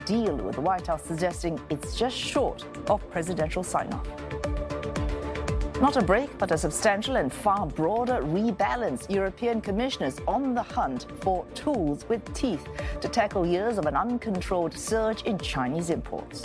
deal, with the White House suggesting it's just short of presidential sign-off. Not a break, but a substantial and far broader rebalance. European commissioners on the hunt for tools with teeth to tackle years of an uncontrolled surge in Chinese imports.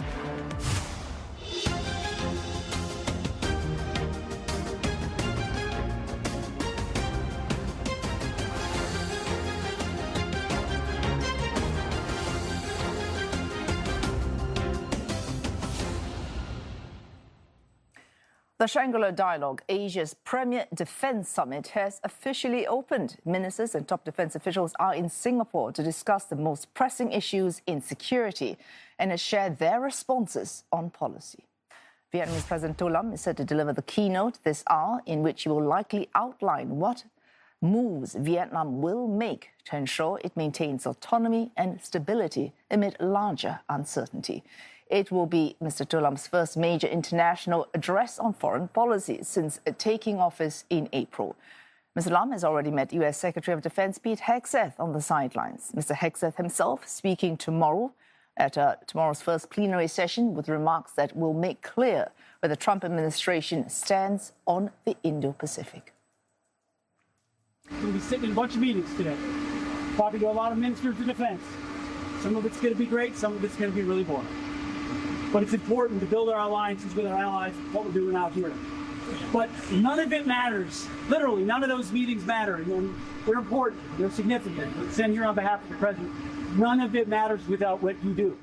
The Shangri-La Dialogue, Asia's premier defense summit, has officially opened. Ministers and top defense officials are in Singapore to discuss the most pressing issues in security and to share their responses on policy. Vietnamese President To Lam is set to deliver the keynote this hour, in which he will likely outline what moves Vietnam will make to ensure it maintains autonomy and stability amid larger uncertainty. It will be Mr. To Lam's first major international address on foreign policy since taking office in April. Mr. Lam has already met U.S. Secretary of Defense Pete Hegseth on the sidelines. Mr. Hegseth himself speaking tomorrow at tomorrow's first plenary session with remarks that will make clear where the Trump administration stands on the Indo-Pacific. We'll be sitting in a bunch of meetings today, talking to a lot of ministers of defense. Some of it's going to be great, some of it's going to be really boring. But it's important to build our alliances with our allies, what we're doing out here. But none of it matters. Literally, none of those meetings matter. They're important. They're significant. I send here on behalf of the President. None of it matters without what you do.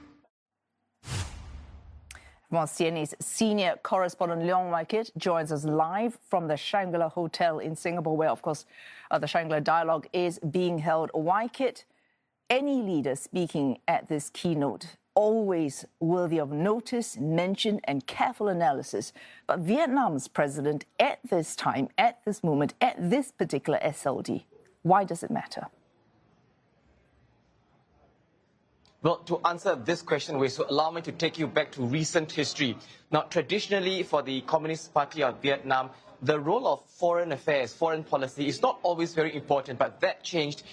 Well, CNA's senior correspondent Leong Wai Kit joins us live from the Shangri-La Hotel in Singapore, where, of course, the Shangri-La Dialogue is being held. Wai Kit, any leader speaking at this keynote, always worthy of notice, mention and careful analysis. But Vietnam's president at this time, at this moment, at this particular SLD, why does it matter? Well, to answer this question, so allow me to take you back to recent history. Now, traditionally, for the Communist Party of Vietnam, the role of foreign affairs, foreign policy, is not always very important. But that changed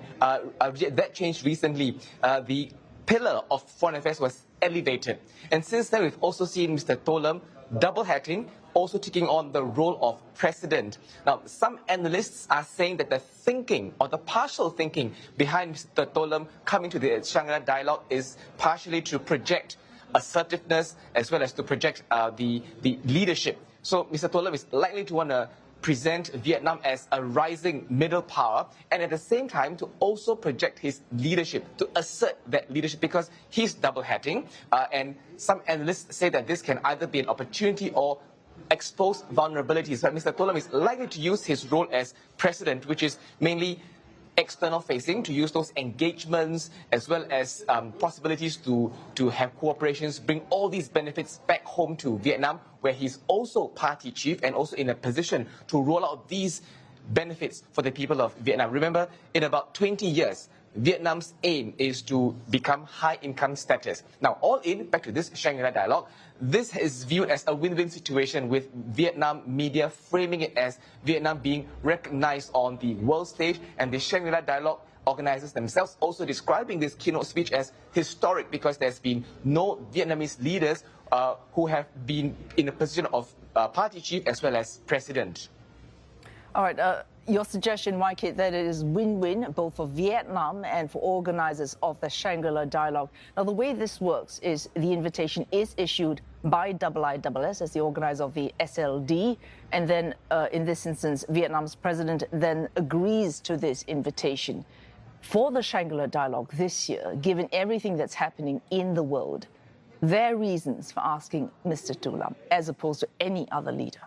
recently. The pillar of foreign affairs was elevated. And since then, we've also seen Mr. To Lam double-hatting, also taking on the role of president. Now, some analysts are saying that the thinking, or the partial thinking, behind Mr. To Lam coming to the Shangri-La Dialogue is partially to project assertiveness as well as to project the leadership. So Mr. To Lam is likely to want to present Vietnam as a rising middle power, and at the same time to also project his leadership, to assert that leadership, because he's double-hatting. And some analysts say that this can either be an opportunity or expose vulnerabilities. But Mr. To Lam is likely to use his role as president, which is mainly external facing, to use those engagements as well as possibilities to have cooperations, bring all these benefits back home to Vietnam, where he's also party chief and also in a position to roll out these benefits for the people of Vietnam. Remember, in about 20 years, Vietnam's aim is to become high-income status. Now, all in, back to this Shangri-La Dialogue, this is viewed as a win-win situation, with Vietnam media framing it as Vietnam being recognized on the world stage, and the Shangri-La Dialogue organizers themselves also describing this keynote speech as historic, because there's been no Vietnamese leaders who have been in a position of party chief as well as president. All right. Your suggestion, Wai Kit, that it is win-win both for Vietnam and for organizers of the Shangri-La Dialogue. Now, the way this works is the invitation is issued by IISS as the organizer of the SLD, and then in this instance, Vietnam's president then agrees to this invitation. For the Shangri-La Dialogue this year, given everything that's happening in the world, their reasons for asking Mr. To Lam as opposed to any other leader.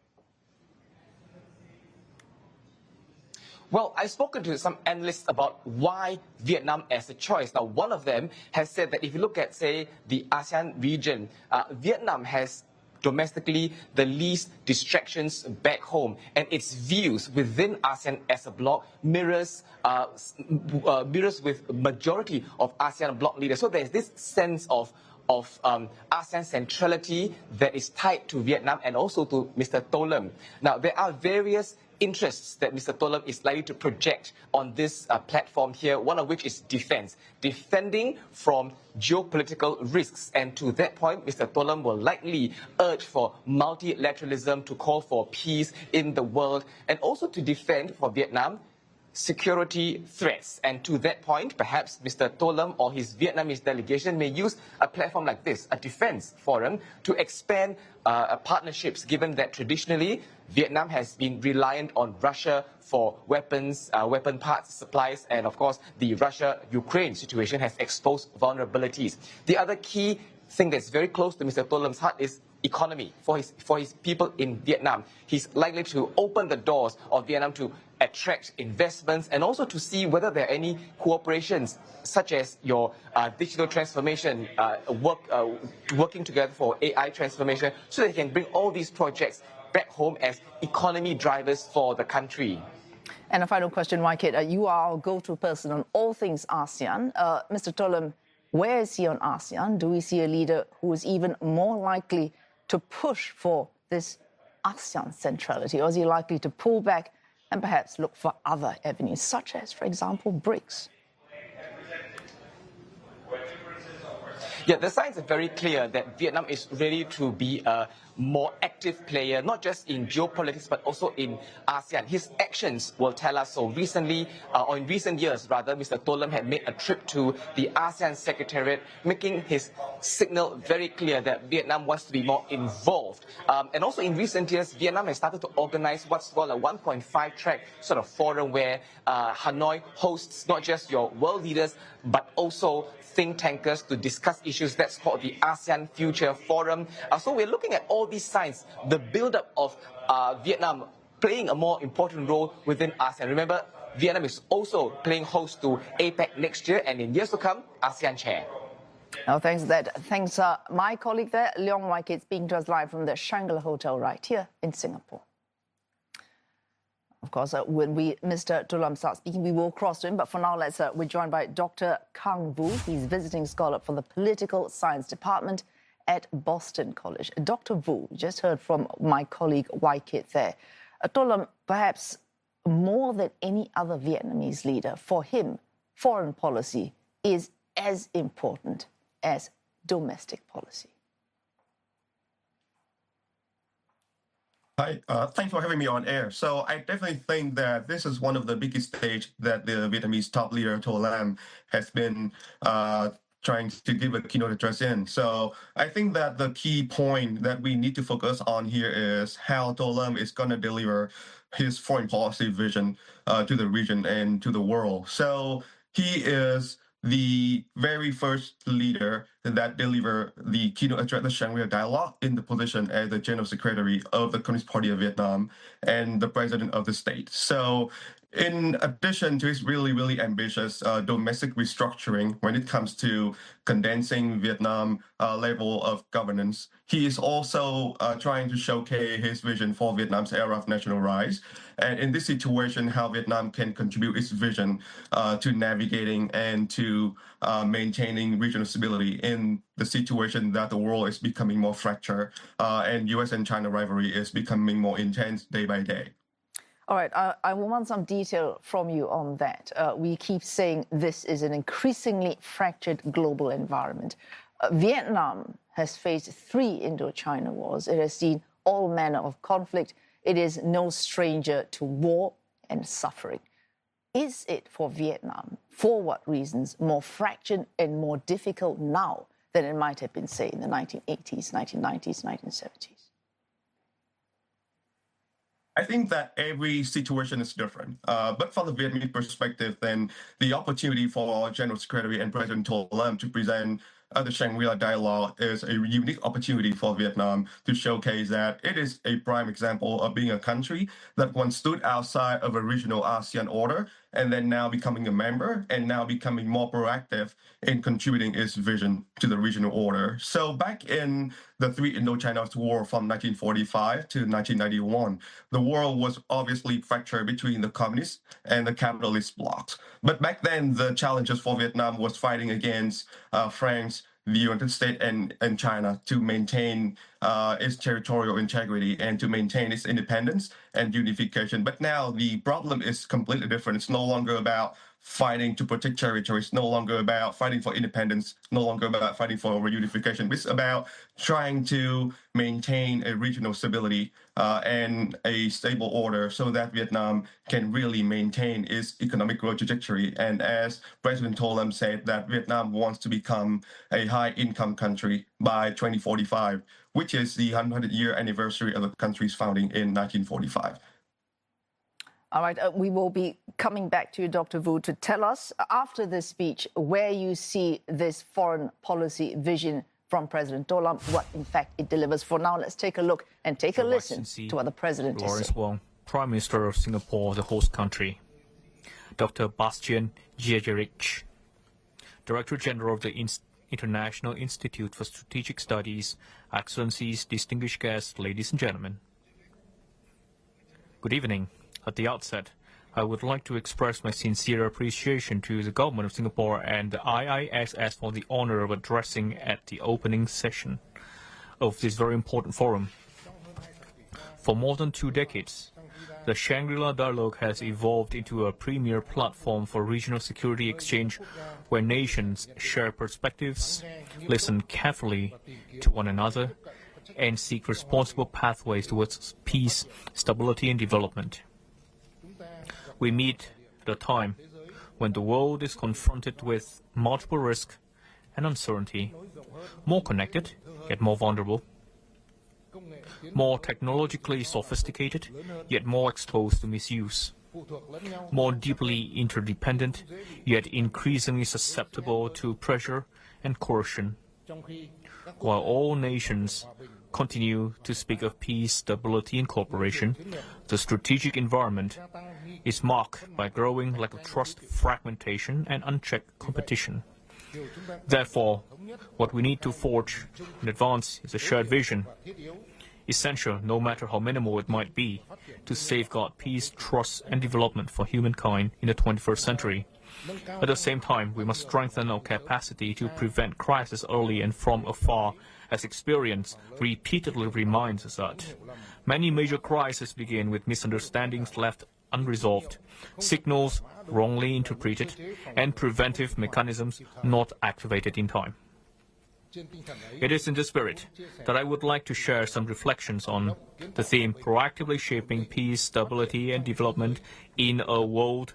Well, I've spoken to some analysts about why Vietnam as a choice. Now, one of them has said that if you look at, say, the ASEAN region, Vietnam has domestically the least distractions back home, and its views within ASEAN as a bloc mirrors with majority of ASEAN bloc leaders. So there's this sense of ASEAN centrality that is tied to Vietnam and also to Mr. To Lam. Now, there are various interests that Mr. Tolam is likely to project on this platform here, one of which is defense, defending from geopolitical risks. And to that point, Mr. Tolam will likely urge for multilateralism, to call for peace in the world, and also to defend for Vietnam security threats. And to that point, perhaps Mr. Tolam or his Vietnamese delegation may use a platform like this, a defense forum, to expand partnerships, given that traditionally Vietnam has been reliant on Russia for weapons, weapon parts, supplies, and of course the Russia-Ukraine situation has exposed vulnerabilities. The other key thing that's very close to Mr. Tolam's heart is economy for his people in Vietnam. He's likely to open the doors of Vietnam to attract investments and also to see whether there are any cooperations such as your digital transformation, working together for AI transformation, so that he can bring all these projects back home as economy drivers for the country. And a final question, Wai Kit. You are our go-to person on all things ASEAN. Mr. Tolam, where is he on ASEAN? Do we see a leader who is even more likely to push for this ASEAN centrality, or is he likely to pull back and perhaps look for other avenues, such as, for example, BRICS? Yeah, the signs are very clear that Vietnam is ready to be a more active player, not just in geopolitics, but also in ASEAN. His actions will tell us so. Recently, or in recent years, rather, Mr. Tolam had made a trip to the ASEAN Secretariat, making his signal very clear that Vietnam wants to be more involved. And also in recent years, Vietnam has started to organize what's called a 1.5-track sort of forum where Hanoi hosts not just your world leaders, but also think tankers to discuss issues. That's called the ASEAN Future Forum. So we're looking at all these signs, the build-up of Vietnam playing a more important role within ASEAN. Remember, Vietnam is also playing host to APEC next year, and in years to come, ASEAN chair. Oh, thanks for that. Thanks, my colleague there, Leong Wai Kit, speaking to us live from the Shangri-La Hotel right here in Singapore. Of course, when Mr. Tolam starts speaking, we will cross to him. But for now, we're joined by Dr. Kang Vu. He's visiting scholar from the Political Science Department at Boston College. Dr. Vu, just heard from my colleague Wai Kit there. Tolam, perhaps more than any other Vietnamese leader, for him, foreign policy is as important as domestic policy. Hi, thanks for having me on air. So I definitely think that this is one of the biggest stage that the Vietnamese top leader Tolam has been trying to give a keynote address in. So I think that the key point that we need to focus on here is how Tolam is going to deliver his foreign policy vision to the region and to the world. So he is the very first leader that delivered the keynote address, the Shangri-La Dialogue, in the position as the General Secretary of the Communist Party of Vietnam and the President of the state. So in addition to his really, really ambitious domestic restructuring when it comes to condensing Vietnam level of governance, he is also trying to showcase his vision for Vietnam's era of national rise. And in this situation, how Vietnam can contribute its vision to navigating and to maintaining regional stability in the situation that the world is becoming more fractured and U.S. and China rivalry is becoming more intense day by day. All right, I want some detail from you on that. We keep saying this is an increasingly fractured global environment. Vietnam has faced 3 Indochina wars. It has seen all manner of conflict. It is no stranger to war and suffering. Is it for Vietnam, for what reasons, more fractured and more difficult now than it might have been, say, in the 1980s, 1990s, 1970s? I think that every situation is different. But from the Vietnamese perspective, then the opportunity for General Secretary and President Tolam to present the Shangri-La Dialogue is a unique opportunity for Vietnam to showcase that it is a prime example of being a country that once stood outside of a regional ASEAN order and then now becoming a member and now becoming more proactive in contributing its vision to the regional order. So back in the 3 Indochina War from 1945 to 1991, the world was obviously fractured between the communist and the capitalist blocs. But back then, the challenges for Vietnam was fighting against France, the United States and China to maintain its territorial integrity and to maintain its independence and unification. But now the problem is completely different. It's no longer about fighting to protect territory. It's no longer about fighting for independence, no longer about fighting for reunification. It's about trying to maintain a regional stability and a stable order so that Vietnam can really maintain its economic growth trajectory. And as President Tô Lâm said, that Vietnam wants to become a high-income country by 2045, which is the 100-year anniversary of the country's founding in 1945. All right, we will be coming back to you, Dr. Vu, to tell us after this speech where you see this foreign policy vision from President Tô Lâm, what in fact it delivers. For now, let's take a look and take a listen to what the President is saying. Lawrence Wong, Prime Minister of Singapore, the host country. Dr. Bastian Giegerich, Director General of the International Institute for Strategic Studies, Excellencies, distinguished guests, ladies and gentlemen. Good evening. At the outset, I would like to express my sincere appreciation to the government of Singapore and the IISS for the honor of addressing at the opening session of this very important forum. For more than 2 decades, the Shangri-La Dialogue has evolved into a premier platform for regional security exchange where nations share perspectives, listen carefully to one another, and seek responsible pathways towards peace, stability, and development. We meet at a time when the world is confronted with multiple risks and uncertainty, more connected, yet more vulnerable, more technologically sophisticated, yet more exposed to misuse, more deeply interdependent, yet increasingly susceptible to pressure and coercion. While all nations continue to speak of peace, stability, and cooperation, the strategic environment is marked by growing lack of trust, fragmentation, and unchecked competition. Therefore, what we need to forge in advance is a shared vision, essential, no matter how minimal it might be, to safeguard peace, trust, and development for humankind in the 21st century. At the same time, we must strengthen our capacity to prevent crisis early and from afar, as experience repeatedly reminds us that many major crises begin with misunderstandings left unresolved, signals wrongly interpreted, and preventive mechanisms not activated in time. It is in this spirit that I would like to share some reflections on the theme proactively shaping peace, stability, and development in a world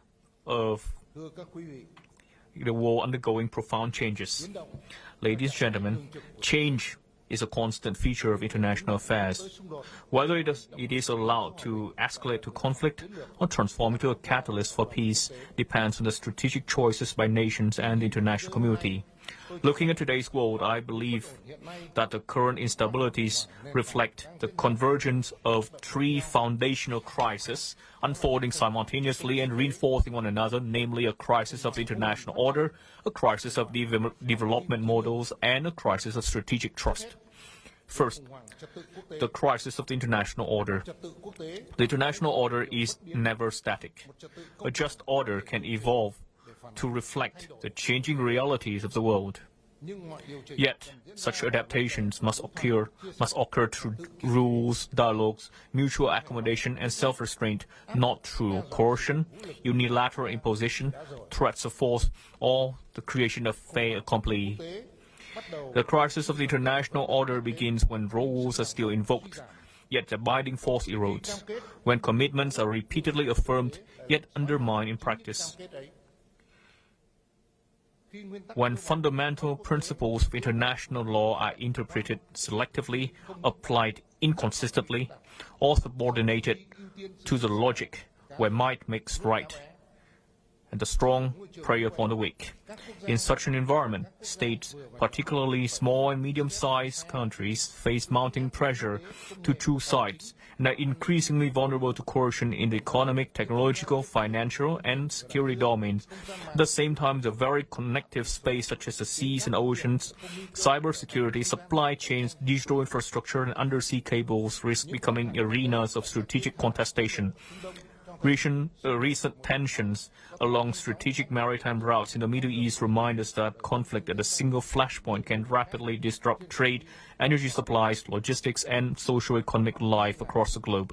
undergoing profound changes. Ladies and gentlemen, change is a constant feature of international affairs. Whether it is allowed to escalate to conflict or transform into a catalyst for peace depends on the strategic choices by nations and the international community. Looking at today's world, I believe that the current instabilities reflect the convergence of 3 foundational crises unfolding simultaneously and reinforcing one another, namely a crisis of the international order, a crisis of development models, and a crisis of strategic trust. First, the crisis of the international order. The international order is never static. A just order can evolve to reflect the changing realities of the world. Yet, such adaptations must occur through rules, dialogues, mutual accommodation, and self-restraint, not through coercion, unilateral imposition, threats of force, or the creation of fait accompli. The crisis of the international order begins when rules are still invoked, yet the binding force erodes, when commitments are repeatedly affirmed, yet undermined in practice. When fundamental principles of international law are interpreted selectively, applied inconsistently, or subordinated to the logic where might makes right, and the strong prey upon the weak. In such an environment, states, particularly small and medium-sized countries, face mounting pressure to choose sides and are increasingly vulnerable to coercion in the economic, technological, financial, and security domains. At the same time, the very connective space such as the seas and oceans, cybersecurity, supply chains, digital infrastructure, and undersea cables risk becoming arenas of strategic contestation. Recent tensions along strategic maritime routes in the Middle East remind us that conflict at a single flashpoint can rapidly disrupt trade, energy supplies, logistics, and socio-economic life across the globe.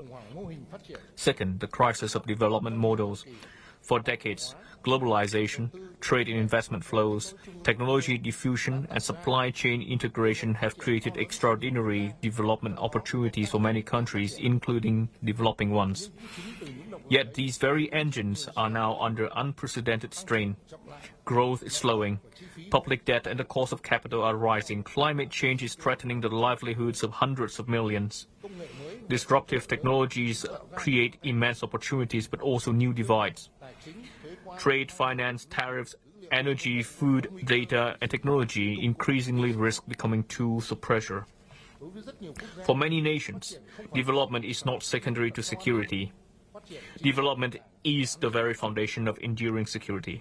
Second, the crisis of development models. For decades, globalization, trade and investment flows, technology diffusion, and supply chain integration have created extraordinary development opportunities for many countries, including developing ones. Yet these very engines are now under unprecedented strain. Growth is slowing. Public debt and the cost of capital are rising. Climate change is threatening the livelihoods of hundreds of millions. Disruptive technologies create immense opportunities, but also new divides. Trade, finance, tariffs, energy, food, data, and technology increasingly risk becoming tools of pressure. For many nations, development is not secondary to security. Development is the very foundation of enduring security.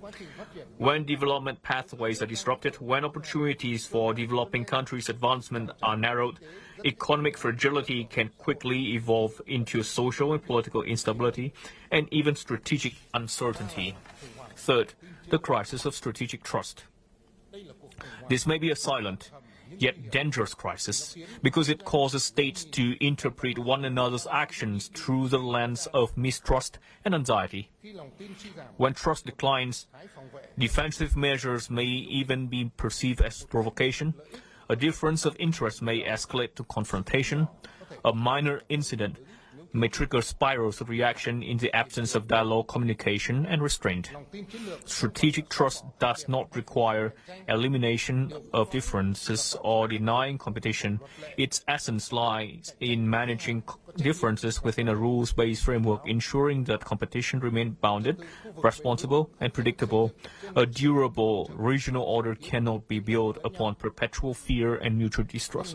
When development pathways are disrupted, when opportunities for developing countries' advancement are narrowed, economic fragility can quickly evolve into social and political instability and even strategic uncertainty. Third, the crisis of strategic trust. This may be a silent, yet dangerous crisis, because it causes states to interpret one another's actions through the lens of mistrust and anxiety. When trust declines, defensive measures may even be perceived as provocation. A difference of interest may escalate to confrontation. A minor incident may trigger spirals of reaction in the absence of dialogue, communication, and restraint. Strategic trust does not require elimination of differences or denying competition. Its essence lies in managing differences within a rules-based framework, ensuring that competition remains bounded, responsible, and predictable. A durable regional order cannot be built upon perpetual fear and mutual distrust.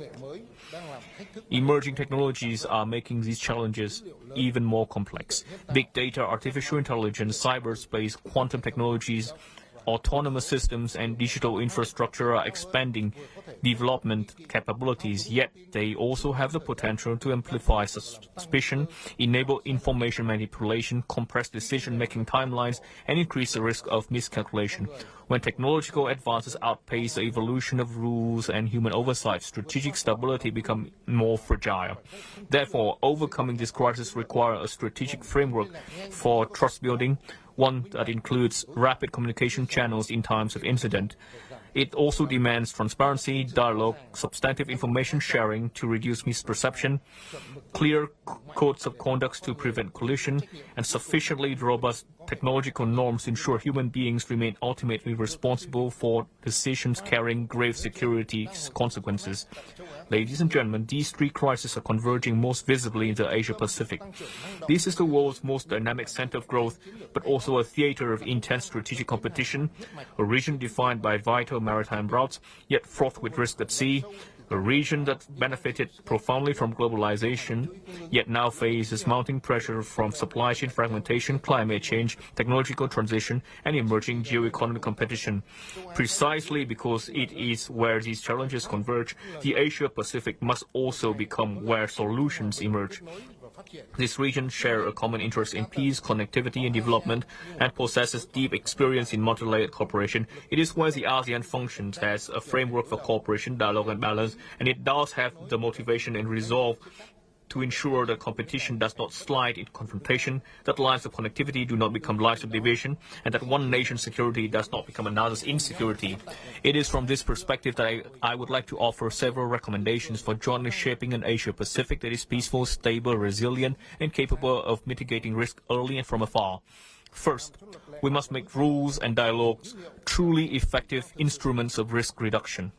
Emerging technologies are making these challenges even more complex. Big data, artificial intelligence, cyberspace, quantum technologies, autonomous systems, and digital infrastructure are expanding development capabilities, yet they also have the potential to amplify suspicion, enable information manipulation, compress decision-making timelines, and increase the risk of miscalculation. When technological advances outpace the evolution of rules and human oversight, strategic stability becomes more fragile. Therefore, overcoming this crisis requires a strategic framework for trust building, one that includes rapid communication channels in times of incident. It also demands transparency, dialogue, substantive information sharing to reduce misperception, clear codes of conduct to prevent collision, and sufficiently robust technological norms to ensure human beings remain ultimately responsible for decisions carrying grave security consequences. Ladies and gentlemen, these three crises are converging most visibly in the Asia-Pacific. This is the world's most dynamic center of growth, but also a theater of intense strategic competition, a region defined by vital maritime routes, yet fraught with risk at sea, a region that benefited profoundly from globalization, yet now faces mounting pressure from supply chain fragmentation, climate change, technological transition, and emerging geoeconomic competition. Precisely because it is where these challenges converge, the Asia-Pacific must also become where solutions emerge. This region shares a common interest in peace, connectivity, and development, and possesses deep experience in multilayered cooperation. It is where the ASEAN functions as a framework for cooperation, dialogue, and balance, and it does have the motivation and resolve to ensure that competition does not slide into confrontation, that lines of connectivity do not become lines of division, and that one nation's security does not become another's insecurity. It is from this perspective that I would like to offer several recommendations for jointly shaping an Asia-Pacific that is peaceful, stable, resilient, and capable of mitigating risk early and from afar. First, we must make rules and dialogues truly effective instruments of risk reduction.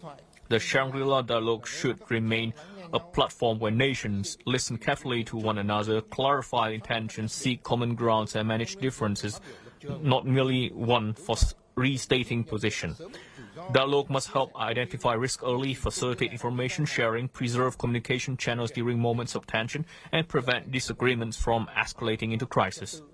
The Shangri-La Dialogue should remain a platform where nations listen carefully to one another, clarify intentions, seek common grounds, and manage differences, not merely one for restating position. Dialogue must help identify risk early, facilitate information sharing, preserve communication channels during moments of tension, and prevent disagreements from escalating into crisis.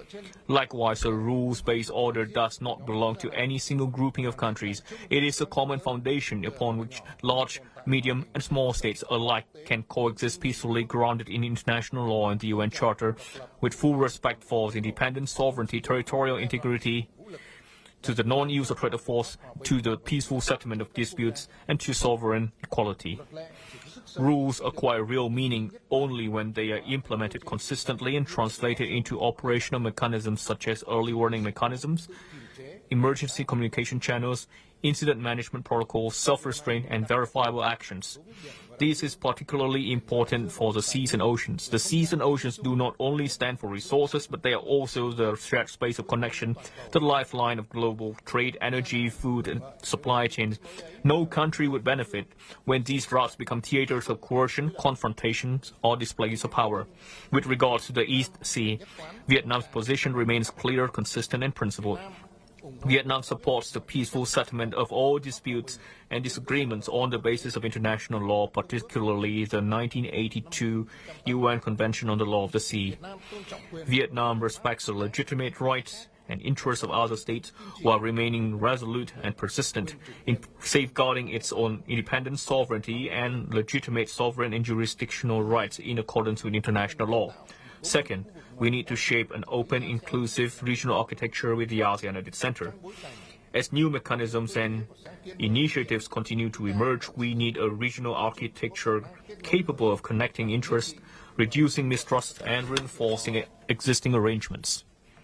Likewise, a rules-based order does not belong to any single grouping of countries. It is a common foundation upon which large, medium and small states alike can coexist peacefully, grounded in international law and the UN Charter, with full respect for independence, sovereignty, territorial integrity, to the non-use of threat of force, to the peaceful settlement of disputes, and to sovereign equality. Rules acquire real meaning only when they are implemented consistently and translated into operational mechanisms such as early warning mechanisms, emergency communication channels, incident management protocols, self-restraint, and verifiable actions. This is particularly important for the seas and oceans. The seas and oceans do not only stand for resources, but they are also the shared space of connection, the lifeline of global trade, energy, food, and supply chains. No country would benefit when these routes become theaters of coercion, confrontations, or displays of power. With regards to the East Sea, Vietnam's position remains clear, consistent, and principled. Vietnam supports the peaceful settlement of all disputes and disagreements on the basis of international law, particularly the 1982 UN Convention on the Law of the Sea. Vietnam respects the legitimate rights and interests of other states while remaining resolute and persistent in safeguarding its own independence, sovereignty, and legitimate sovereign and jurisdictional rights in accordance with international law. Second, we need to shape an open, inclusive regional architecture with the ASEAN at its center. As new mechanisms and initiatives continue to emerge, we need a regional architecture capable of connecting interests, reducing mistrust, and reinforcing existing arrangements.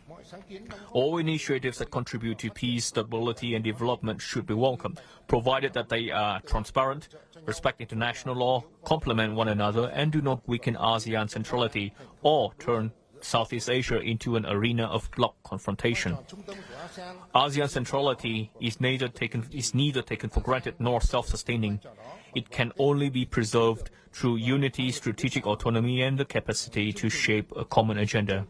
All initiatives that contribute to peace, stability, and development should be welcome, provided that they are transparent, respect international law, complement one another, and do not weaken ASEAN centrality or turn Southeast Asia into an arena of bloc confrontation. ASEAN centrality is neither taken for granted nor self-sustaining. It can only be preserved through unity, strategic autonomy, and the capacity to shape a common agenda.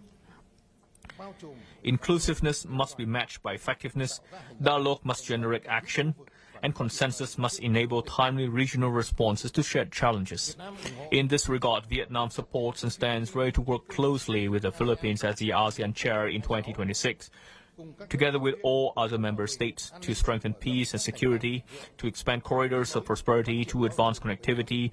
Inclusiveness must be matched by effectiveness, dialogue must generate action, and consensus must enable timely regional responses to shared challenges. In this regard, Vietnam supports and stands ready to work closely with the Philippines as the ASEAN chair in 2026, together with all other member states, to strengthen peace and security, to expand corridors of prosperity, to advance connectivity,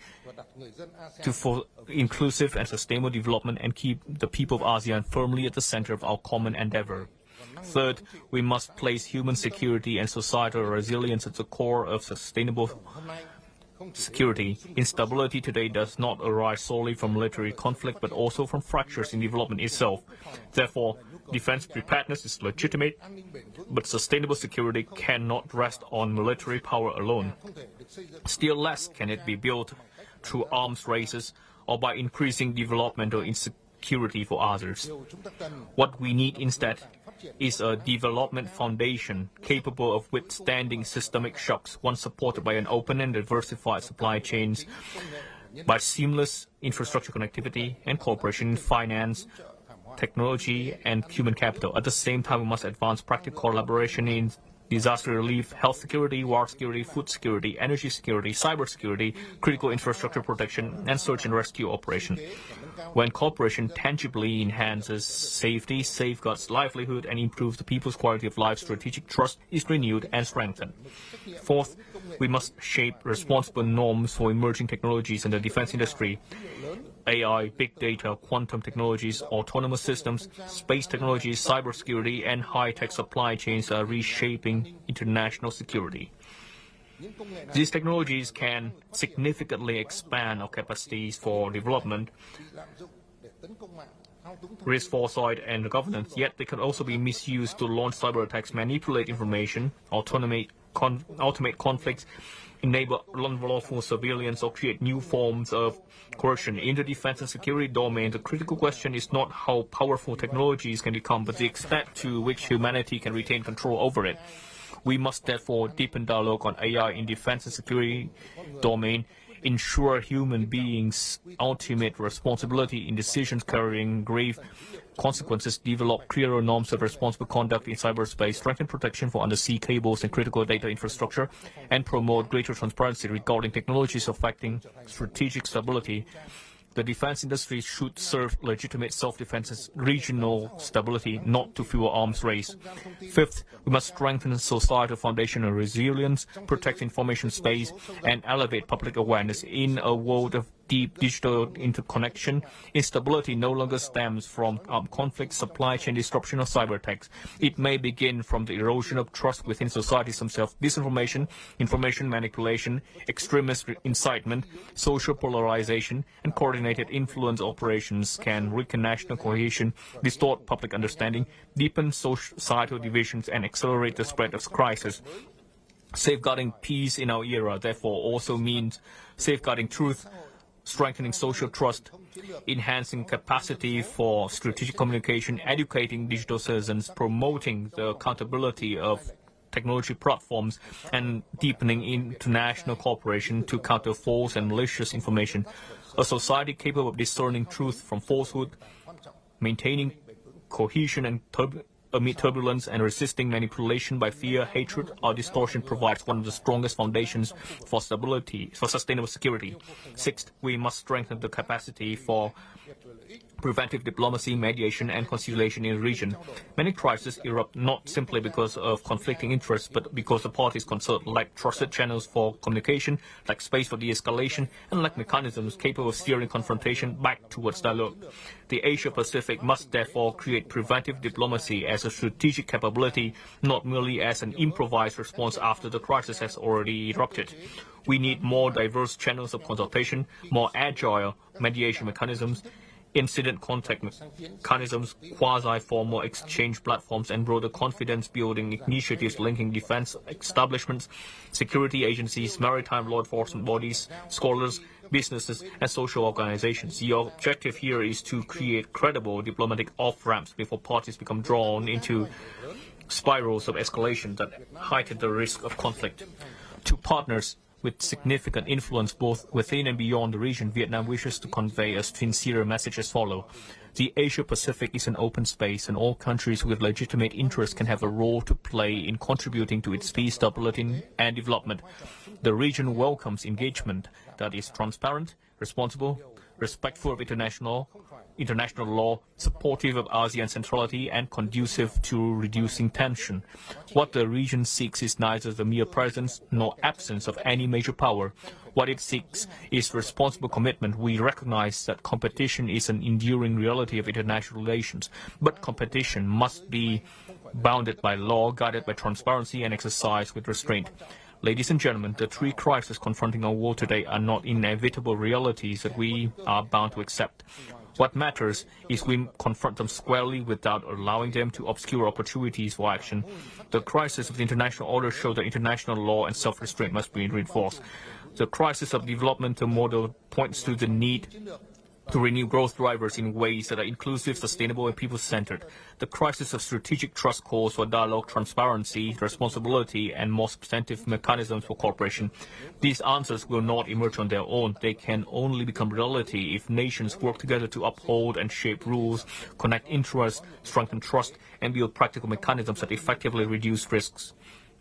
for inclusive and sustainable development, and keep the people of ASEAN firmly at the center of our common endeavor. Third, we must place human security and societal resilience at the core of sustainable security. Instability today does not arise solely from military conflict, but also from fractures in development itself. Therefore, defense preparedness is legitimate, but sustainable security cannot rest on military power alone. Still less can it be built through arms races or by increasing developmental insecurity for others. What we need instead is a development foundation capable of withstanding systemic shocks, one supported by an open and diversified supply chains, by seamless infrastructure connectivity and cooperation in finance, technology, and human capital. At the same time, we must advance practical collaboration in disaster relief, health security, war security, food security, energy security, cyber security, critical infrastructure protection, and search and rescue operation. When cooperation tangibly enhances safety, safeguards livelihood, and improves the people's quality of life, strategic trust is renewed and strengthened. Fourth, we must shape responsible norms for emerging technologies in the defense industry. AI, big data, quantum technologies, autonomous systems, space technologies, cybersecurity, and high-tech supply chains are reshaping international security. These technologies can significantly expand our capacities for development, risk foresight, and governance, yet they can also be misused to launch cyber attacks, manipulate information, automate conflicts, enable unlawful surveillance, or create new forms of coercion. In the defense and security domain, the critical question is not how powerful technologies can become, but the extent to which humanity can retain control over it. We must therefore deepen dialogue on AI in defense and security domain, ensure human beings' ultimate responsibility in decisions carrying grave consequences, develop clearer norms of responsible conduct in cyberspace, strengthen protection for undersea cables and critical data infrastructure, and promote greater transparency regarding technologies affecting strategic stability. The defense industry should serve legitimate self-defense as regional stability, not to fuel arms race. Fifth, we must strengthen societal foundation and resilience, protect information space, and elevate public awareness. In a world of deep digital interconnection, instability no longer stems from armed conflict, supply chain disruption, or cyber attacks. It may begin from the erosion of trust within societies themselves. Disinformation, information manipulation, extremist incitement, social polarization, and coordinated influence operations can weaken national cohesion, distort public understanding, deepen societal divisions, and accelerate the spread of crisis. Safeguarding peace in our era, therefore, also means safeguarding truth, strengthening social trust, enhancing capacity for strategic communication, educating digital citizens, promoting the accountability of technology platforms, and deepening international cooperation to counter false and malicious information. A society capable of discerning truth from falsehood, maintaining cohesion and amid turbulence, and resisting manipulation by fear, hatred, or distortion provides one of the strongest foundations for stability, for sustainable security. Sixth, we must strengthen the capacity for preventive diplomacy, mediation, and conciliation in the region. Many crises erupt not simply because of conflicting interests, but because the parties concerned lack trusted channels for communication, lack space for de-escalation, and lack mechanisms capable of steering confrontation back towards dialogue. The Asia-Pacific must therefore create preventive diplomacy as a strategic capability, not merely as an improvised response after the crisis has already erupted. We need more diverse channels of consultation, more agile mediation mechanisms, incident contact mechanisms, quasi-formal exchange platforms, and broader confidence-building initiatives linking defense establishments, security agencies, maritime law enforcement bodies, scholars, businesses, and social organizations. The objective here is to create credible diplomatic off-ramps before parties become drawn into spirals of escalation that heighten the risk of conflict. To partners with significant influence both within and beyond the region, Vietnam wishes to convey a sincere message as follows. The Asia-Pacific is an open space, and all countries with legitimate interests can have a role to play in contributing to its peace, stability, and development. The region welcomes engagement that is transparent, responsible, respectful of international law, supportive of ASEAN centrality, and conducive to reducing tension. What the region seeks is neither the mere presence nor absence of any major power. What it seeks is responsible commitment. We recognize that competition is an enduring reality of international relations, but competition must be bounded by law, guided by transparency, and exercised with restraint. Ladies and gentlemen, the three crises confronting our world today are not inevitable realities that we are bound to accept. What matters is we confront them squarely without allowing them to obscure opportunities for action. The crisis of the international order show that international law and self-restraint must be reinforced. The crisis of developmental model points to the need to renew growth drivers in ways that are inclusive, sustainable, and people-centered. The crisis of strategic trust calls for dialogue, transparency, responsibility, and more substantive mechanisms for cooperation. These answers will not emerge on their own. They can only become reality if nations work together to uphold and shape rules, connect interests, strengthen trust, and build practical mechanisms that effectively reduce risks.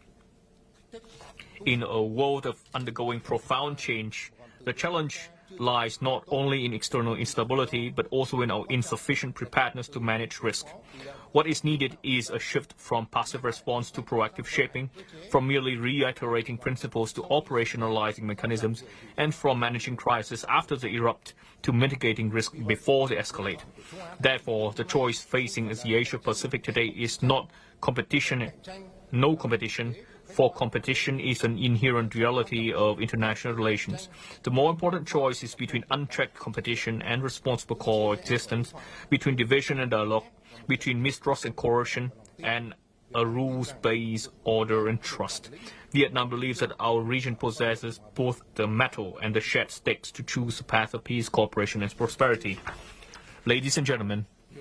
In a world of undergoing profound change, the challenge lies not only in external instability, but also in our insufficient preparedness to manage risk. What is needed is a shift from passive response to proactive shaping, from merely reiterating principles to operationalizing mechanisms, and from managing crises after they erupt to mitigating risk before they escalate. Therefore, the choice facing the Asia-Pacific today is not competition, no competition, for competition is an inherent reality of international relations. The more important choice is between unchecked competition and responsible coexistence, between division and dialogue, between mistrust and coercion, and a rules-based order and trust. Vietnam believes that our region possesses both the mettle and the shed stakes to choose a path of peace, cooperation, and prosperity. Ladies and gentlemen,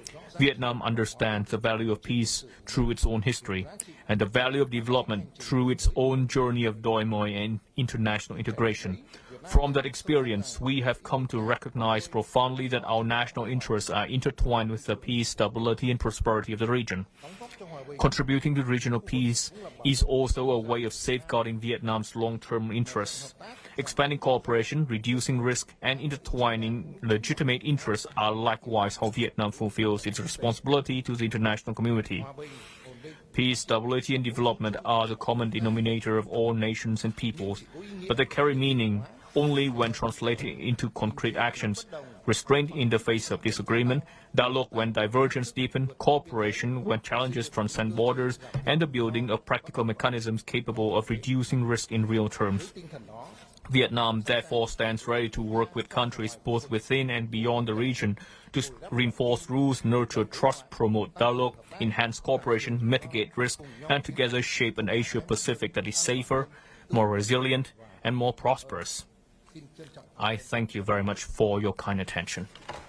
Vietnam understands the value of peace through its own history and the value of development through its own journey of doi moi and international integration. From that experience, we have come to recognize profoundly that our national interests are intertwined with the peace, stability and prosperity of the region. Contributing to regional peace is also a way of safeguarding Vietnam's long-term interests. Expanding cooperation, reducing risk, and intertwining legitimate interests are likewise how Vietnam fulfills its responsibility to the international community. Peace, stability, and development are the common denominator of all nations and peoples, but they carry meaning only when translated into concrete actions, restraint in the face of disagreement, dialogue when divergence deepen, cooperation when challenges transcend borders, and the building of practical mechanisms capable of reducing risk in real terms. Vietnam therefore stands ready to work with countries both within and beyond the region to reinforce rules, nurture trust, promote dialogue, enhance cooperation, mitigate risk, and together shape an Asia-Pacific that is safer, more resilient, and more prosperous. I thank you very much for your kind attention.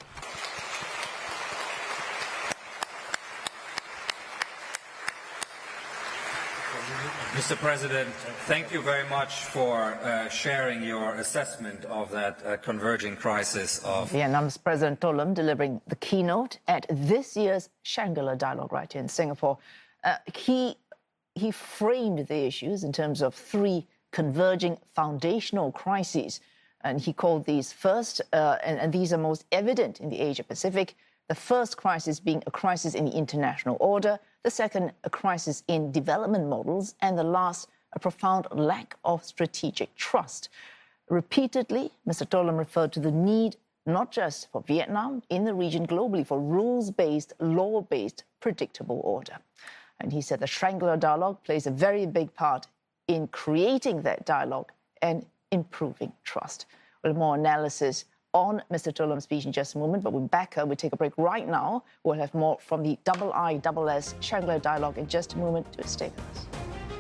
Mr. President, thank you very much for sharing your assessment of that converging crisis of Vietnam's President To Lam delivering the keynote at this year's Shangri-La Dialogue right here in Singapore. He framed the issues in terms of three converging foundational crises, and he called these first, and these are most evident in the Asia-Pacific. The first crisis being a crisis in the international order, the second a crisis in development models, and the last a profound lack of strategic trust. Repeatedly, Mr. To Lam referred to the need not just for Vietnam, in the region globally, for rules-based, law-based, predictable order. And he said the Shangri-La Dialogue plays a very big part in creating that dialogue and improving trust. Well, more analysis on Mr. To Lam's speech in just a moment, but we'll back her. We'll take a break right now. We'll have more from the IISS Shangri-La Dialogue in just a moment. To stay with us.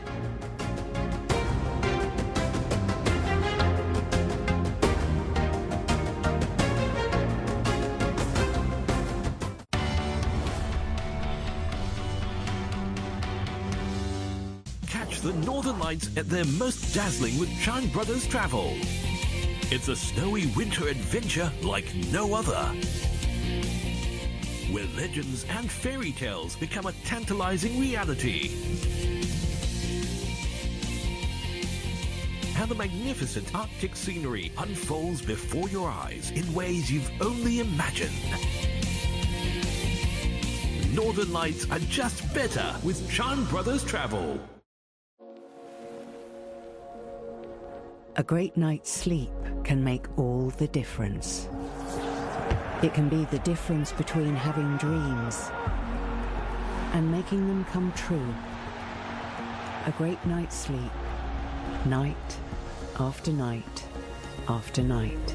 Catch the Northern Lights at their most dazzling with Chan Brothers Travel. It's a snowy winter adventure like no other, where legends and fairy tales become a tantalizing reality. And the magnificent Arctic scenery unfolds before your eyes in ways you've only imagined. Northern Lights are just better with Chan Brothers Travel. A great night's sleep can make all the difference. It can be the difference between having dreams and making them come true. A great night's sleep, night after night after night.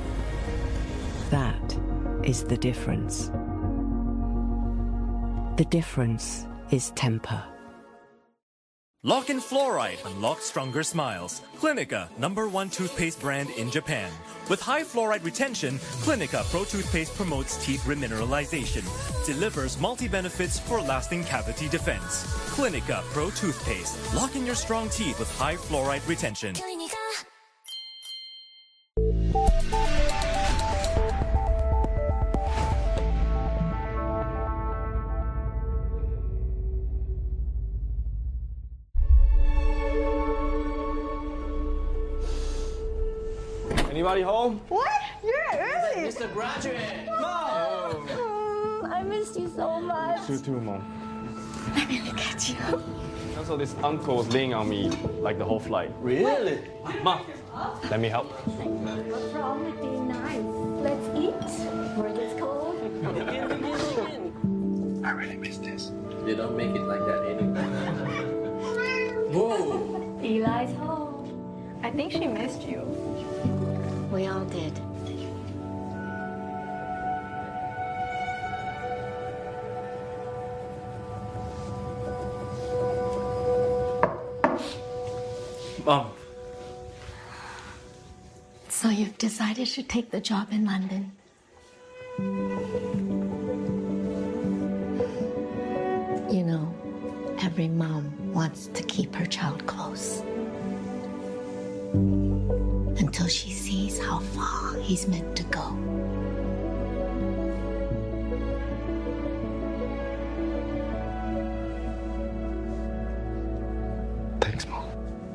That is the difference. The difference is Temper. Lock in Fluoride. Unlock stronger smiles. Clinica, #1 toothpaste brand in Japan. With high fluoride retention, Clinica Pro Toothpaste promotes teeth remineralization. Delivers multi-benefits for lasting cavity defense. Clinica Pro Toothpaste. Lock in your strong teeth with high fluoride retention. Anybody home? What? You're early. Mr. Graduate! Mom! I missed you so much. You too, Mom. Let me look at you. Also, this uncle was laying on me like the whole flight. Really? Mom, let me help. What's wrong with being nice? Let's eat. Where it's cold. I really miss this. They don't make it like that anymore. Whoa! Eli's home. I think she missed you. We all did. Mom. So you've decided to take the job in London? every mom wants to keep her child close. Until she sees how far he's meant to go. Thanks, Mom.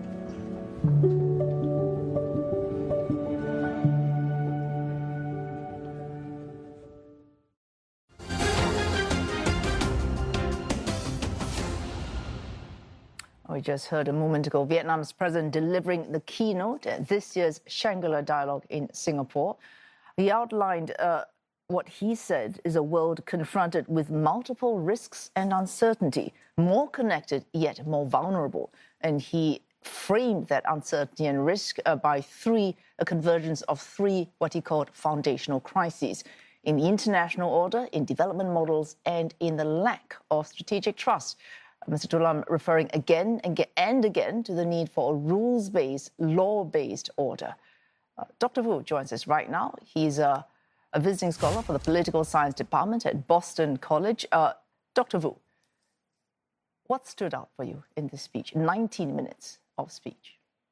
We just heard a moment ago Vietnam's president delivering the keynote at this year's Shangri-La Dialogue in Singapore. He outlined what he said is a world confronted with multiple risks and uncertainty, more connected yet more vulnerable. And he framed that uncertainty and risk by a convergence of three what he called foundational crises in the international order, in development models, and in the lack of strategic trust. Mr. Toulam referring again and again to the need for a rules-based, law-based order. Dr. Vu joins us right now. He's a visiting scholar for the Political Science Department at Boston College. Dr. Vu, what stood out for you in this speech, 19 minutes of speech?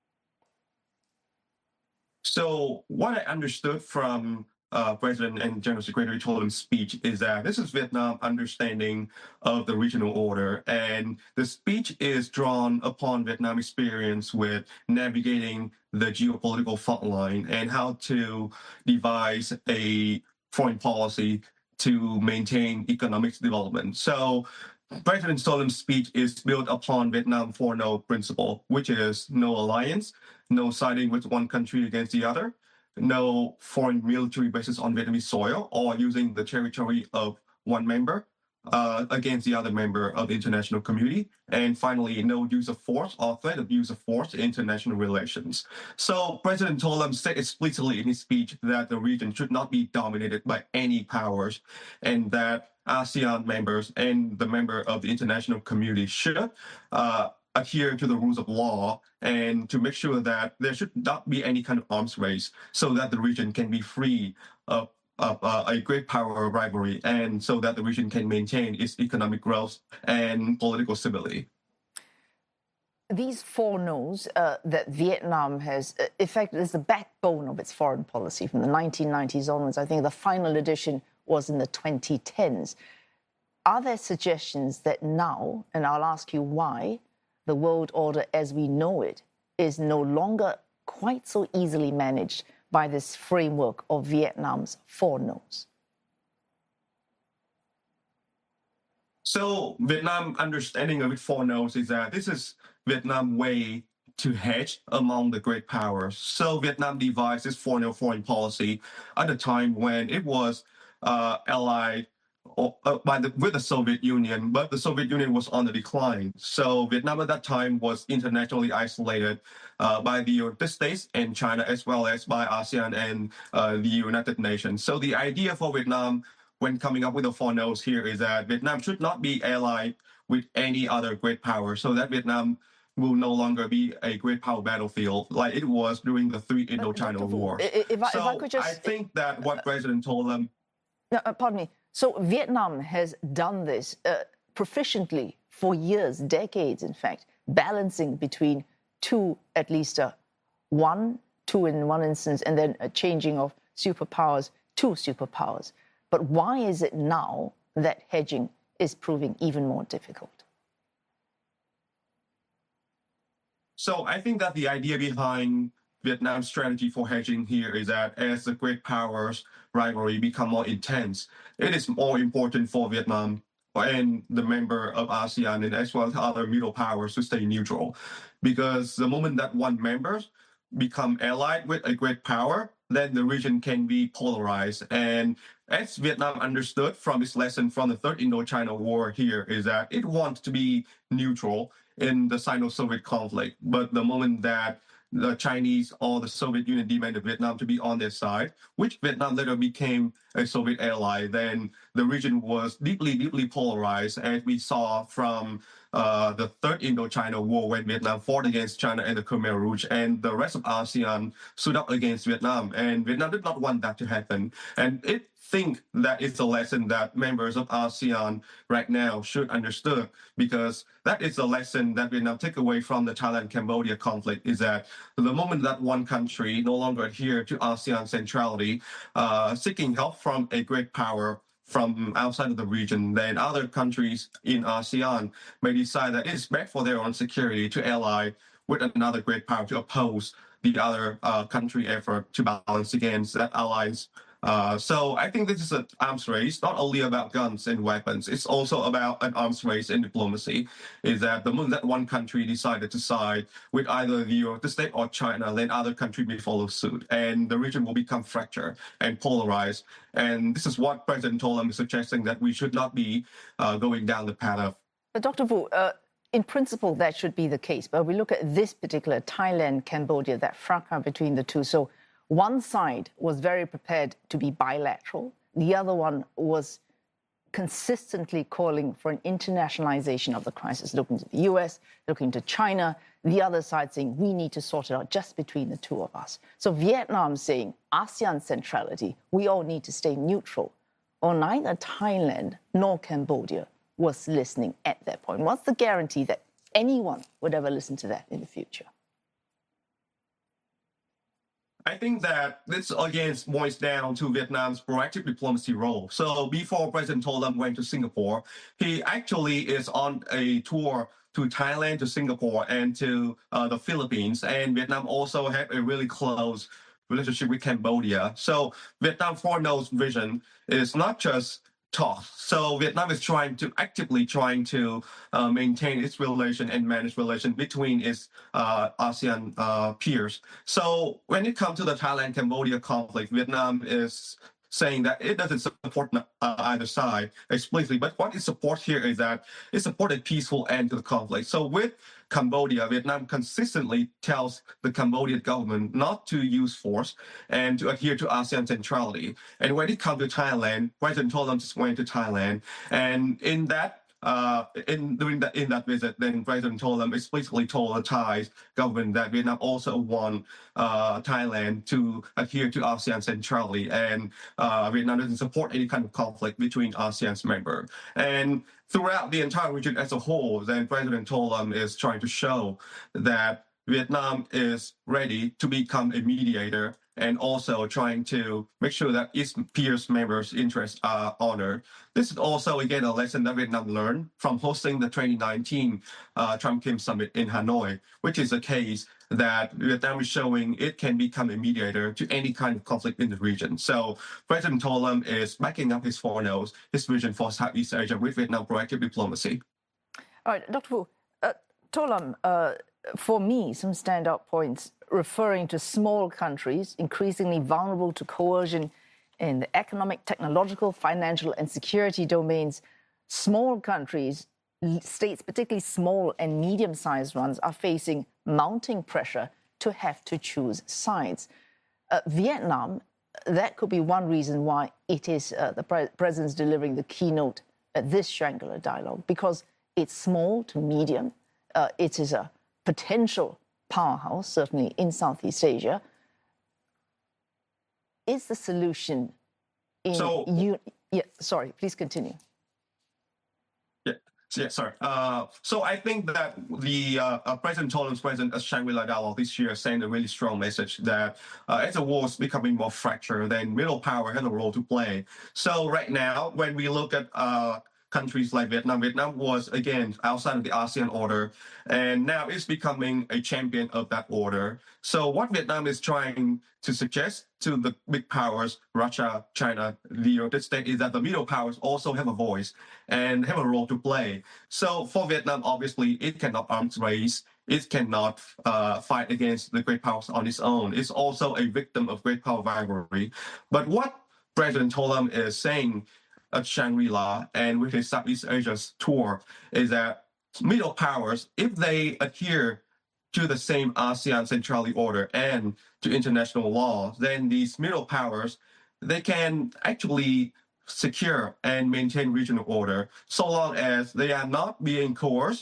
So what I understood from President and General Secretary Toulam's speech is that this is Vietnam's understanding of the regional order. And the speech is drawn upon Vietnam's experience with navigating the geopolitical front line and how to devise a foreign policy to maintain economic development. So President Toulam's speech is built upon Vietnam 4-No principle, which is no alliance, no siding with one country against the other, no foreign military bases on Vietnamese soil or using the territory of one member against the other member of the international community. And finally, no use of force or threat of use of force in international relations. So President Toulam said explicitly in his speech that the region should not be dominated by any powers and that ASEAN members and the member of the international community should adhere to the rules of law and to make sure that there should not be any kind of arms race so that the region can be free of a great power rivalry and so that the region can maintain its economic growth and political stability. These 4 no's that Vietnam has, in fact, is the backbone of its foreign policy from the 1990s onwards. I think the final edition was in the 2010s. Are there suggestions that now, and I'll ask you why, the world order as we know it is no longer quite so easily managed by this framework of Vietnam's 4 no's? So Vietnam's understanding of its 4 no's is that this is Vietnam's way to hedge among the great powers. So Vietnam devised its 4-No foreign policy at a time when it was allied with the Soviet Union, but the Soviet Union was on the decline. So Vietnam at that time was internationally isolated by the United States and China, as well as by ASEAN and the United Nations. So the idea for Vietnam when coming up with the 4 no's here is that Vietnam should not be allied with any other great power so that Vietnam will no longer be a great power battlefield like it was during the 3 Indochina Wars. I think that what President Toulam... Pardon me. So Vietnam has done this proficiently for years, decades, in fact, balancing between two, at least two in one instance, and then a changing of superpowers, 2 superpowers. But why is it now that hedging is proving even more difficult? So I think that the idea behind Vietnam's strategy for hedging here is that as the great powers rivalry become more intense, it is more important for Vietnam and the member of ASEAN and as well as other middle powers to stay neutral. Because the moment that one member become allied with a great power, then the region can be polarized. And as Vietnam understood from its lesson from the 3rd Indochina War here is that it wants to be neutral in the Sino-Soviet conflict. But the moment that the Chinese or the Soviet Union demanded Vietnam to be on their side, which Vietnam later became a Soviet ally, then the region was deeply, deeply polarized, as we saw from the Third Indochina War when Vietnam fought against China and the Khmer Rouge, and the rest of ASEAN stood up against Vietnam, and Vietnam did not want that to happen. And it think that is a lesson that members of ASEAN right now should understand, because that is a lesson that Vietnam take away from the Thailand-Cambodia conflict, is that the moment that one country no longer adhere to ASEAN centrality, seeking help from a great power from outside of the region, then other countries in ASEAN may decide that it's best for their own security to ally with another great power to oppose the other country effort to balance against that alliance. So I think this is an arms race, not only about guns and weapons. It's also about an arms race in diplomacy. Is that the moment that one country decided to side with either the United States or China, then other countries may follow suit, and the region will become fractured and polarized. And this is what President Tolam is suggesting, that we should not be going down the path of. But Dr. Vu, in principle, that should be the case. But we look at this particular Thailand-Cambodia, that fracas between the two. So one side was very prepared to be bilateral. The other one was consistently calling for an internationalization of the crisis, looking to the US, looking to China, the other side saying we need to sort it out just between the two of us. So Vietnam saying ASEAN centrality, we all need to stay neutral. Or neither Thailand nor Cambodia was listening at that point. What's the guarantee that anyone would ever listen to that in the future? I think that this again boils down to Vietnam's proactive diplomacy role. So before President Tolam went to Singapore, he actually is on a tour to Thailand, to Singapore, and to the Philippines. And Vietnam also have a really close relationship with Cambodia. So Vietnam foreknows vision is not just talk. So Vietnam is actively trying to maintain its relation and manage relation between its ASEAN peers. So when it comes to the Thailand-Cambodia conflict, Vietnam is saying that it doesn't support either side explicitly, but what it supports here is that it supports a peaceful end to the conflict. So with Cambodia, Vietnam consistently tells the Cambodian government not to use force and to adhere to ASEAN centrality. And when it comes to Thailand, President Tolam just went to Thailand, and in that that visit, then President Tolam explicitly told the Thai government that Vietnam also want Thailand to adhere to ASEAN centrality, and Vietnam doesn't support any kind of conflict between ASEAN's members. And throughout the entire region as a whole, then President Tolam is trying to show that Vietnam is ready to become a mediator, and also trying to make sure that its peers members' interests are honored. This is also, again, a lesson that Vietnam learned from hosting the 2019 Trump-Kim summit in Hanoi, which is a case that Vietnam is showing it can become a mediator to any kind of conflict in the region. So President Tolam is backing up his foreknows, his vision for Southeast Asia with Vietnam proactive diplomacy. All right, Dr. Vu, Tolam, for me, some standout points referring to small countries increasingly vulnerable to coercion in the economic, technological, financial, and security domains. Small countries, states, particularly small and medium-sized ones, are facing mounting pressure to have to choose sides. Vietnam, that could be one reason why it is the president's delivering the keynote at this Shangri-La dialogue, because it's small to medium. It is a potential powerhouse, certainly in Southeast Asia. Is the solution in sorry, please continue. Yeah, sorry. So I think that the President Tolam's presence at Shangri-La Dialogue this year sent a really strong message that as the war is becoming more fractured, then middle power has a role to play. So right now, when we look at countries like Vietnam, Vietnam was, again, outside of the ASEAN order, and now it's becoming a champion of that order. So what Vietnam is trying to suggest to the big powers, Russia, China, the United States, is that the middle powers also have a voice and have a role to play. So for Vietnam, obviously, it cannot arms race. It cannot fight against the great powers on its own. It's also a victim of great power rivalry. But what President Tolam is saying at Shangri-La and with his Southeast Asia tour is that middle powers, if they adhere to the same ASEAN centrality order and to international law, then these middle powers, they can actually secure and maintain regional order so long as they are not being coerced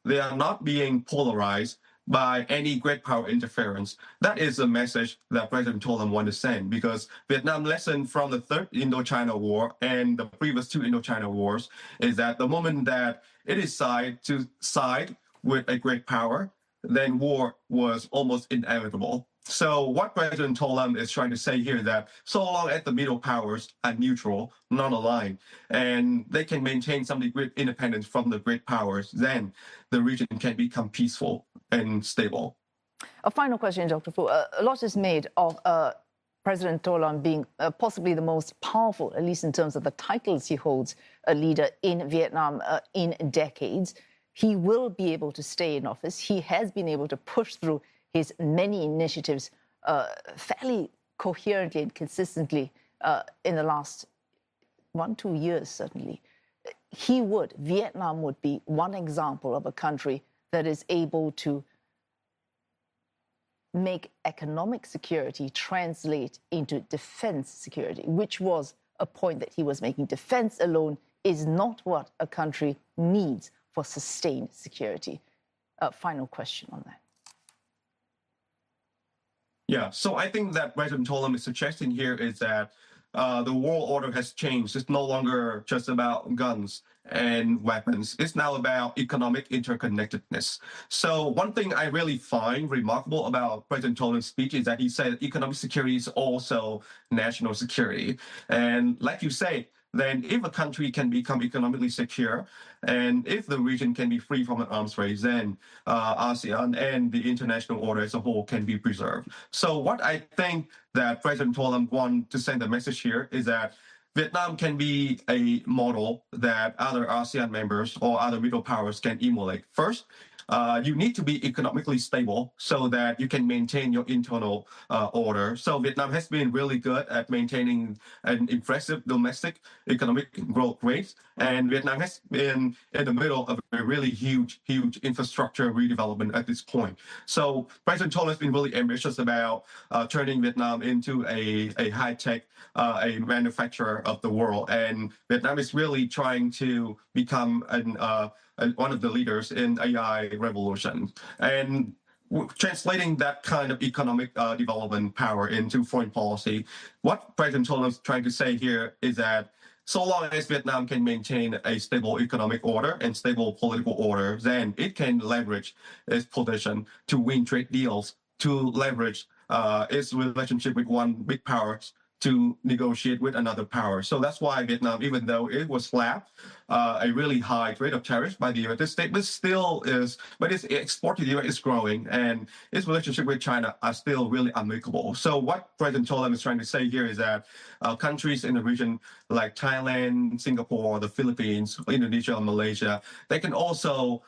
they are not being polarized by any great power interference. That is a message that President Tô Lâm wanted to send, because Vietnam lesson from the third Indochina War and the previous two Indochina Wars is that the moment that it is to side with a great power, then war was almost inevitable. So what President Tô Lâm is trying to say here is that so long as the middle powers are neutral, non-aligned, and they can maintain some degree of independence from the great powers, then the region can become peaceful and stable. A final question, Dr. Phu. A lot is made of President Tô Lâm being possibly the most powerful, at least in terms of the titles he holds, a leader in Vietnam in decades. He will be able to stay in office. He has been able to push through his many initiatives fairly coherently and consistently in the last 1-2 years, certainly. Vietnam would be one example of a country that is able to make economic security translate into defense security, which was a point that he was making. Defense alone is not what a country needs for sustained security. Final question on that. Yeah, so I think that President Tô Lâm is suggesting here is that the world order has changed. It's no longer just about guns and weapons. It's now about economic interconnectedness. So one thing I really find remarkable about President Tô Lâm speech is that he said economic security is also national security. And like you say, then if a country can become economically secure, and if the region can be free from an arms race, then ASEAN and the international order as a whole can be preserved. So what I think that President Tô Lâm wants to send the message here is that Vietnam can be a model that other ASEAN members or other middle powers can emulate. First, you need to be economically stable so that you can maintain your internal order. So Vietnam has been really good at maintaining an impressive domestic economic growth rate. And Vietnam has been in the middle of a really huge infrastructure redevelopment at this point. So President Tô Lâm has been really ambitious about turning Vietnam into a high-tech, a manufacturer of the world. And Vietnam is really trying to become one of the leaders in AI revolution. And translating that kind of economic development power into foreign policy, what President Tô Lâm is trying to say here is that so long as Vietnam can maintain a stable economic order and stable political order, then it can leverage its position to win trade deals, to leverage its relationship with one big power to negotiate with another power. So that's why Vietnam, even though it was slapped a really high rate of tariffs by the United States, but its export to the US is growing, and its relationship with China are still really amicable. So what President Tô Lâm is trying to say here is that countries in the region like Thailand, Singapore, the Philippines, Indonesia, and Malaysia, they can also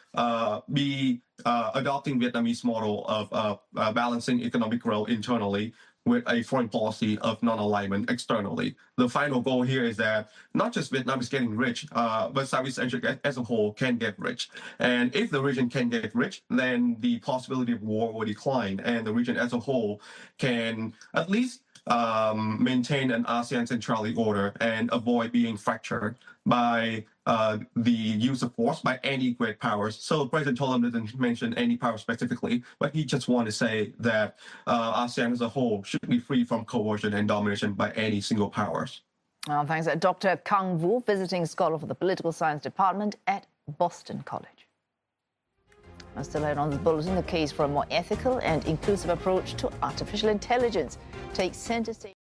be adopting Vietnamese model of balancing economic growth internally with a foreign policy of non-alignment externally. The final goal here is that not just Vietnam is getting rich, but Southeast Asia as a whole can get rich. And if the region can get rich, then the possibility of war will decline, and the region as a whole can at least maintain an ASEAN centrality order and avoid being fractured by the use of force by any great powers. So President Tô Lâm didn't mention any power specifically, but he just wanted to say that ASEAN as a whole should be free from coercion and domination by any single powers. Thanks. Dr. Kang Vu, visiting scholar for the Political Science Department at Boston College. Still ahead on the bulletin, the case for a more ethical and inclusive approach to artificial intelligence takes center stage.